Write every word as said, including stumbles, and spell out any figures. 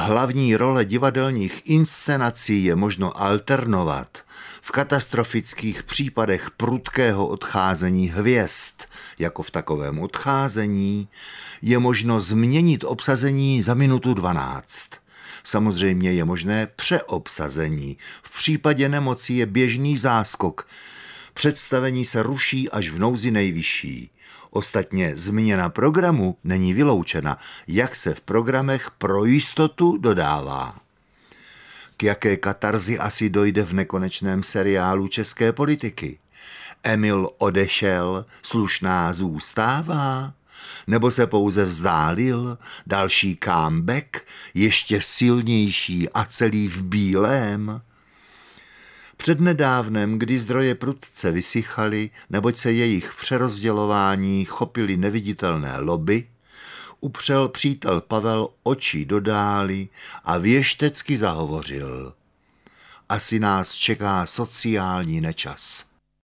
Hlavní role divadelních inscenací je možno alternovat. V katastrofických případech prudkého odcházení hvězd, jako v takovém odcházení, je možno změnit obsazení za minutu dvanáct. Samozřejmě je možné přeobsazení. V případě nemoci je běžný záskok. Představení se ruší až v nouzi nejvyšší. Ostatně změna programu není vyloučena, jak se v programech pro jistotu dodává. K jaké katarzi asi dojde v nekonečném seriálu české politiky? Emil odešel, slušná zůstává? Nebo se pouze vzdálil, další comeback, ještě silnější a celý v bílém? Přednedávnem, kdy zdroje prudce vysychaly, neboť se jejich přerozdělování chopily neviditelné lobby, upřel přítel Pavel oči do dály a věštecky zahovořil. Asi nás čeká sociální nečas.